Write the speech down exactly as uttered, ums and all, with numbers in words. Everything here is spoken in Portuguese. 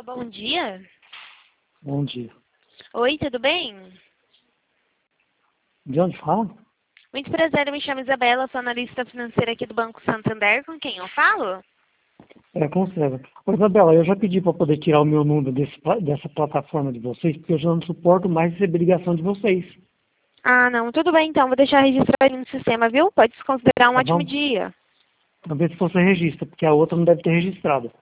Alô, bom dia. Bom dia. Oi, tudo bem? De onde fala? Muito prazer, eu me chamo Isabela, sou analista financeira aqui do Banco Santander. Com quem eu falo? É, com certeza. Ô, Isabela, eu já pedi para poder tirar o meu número desse, pla- dessa plataforma de vocês, porque eu já não suporto mais receber ligação de vocês. Ah, não, tudo bem então, vou deixar registrado no sistema, viu? Pode se considerar um Tá ótimo bom? dia. Talvez se você registra, porque a outra não deve ter registrado.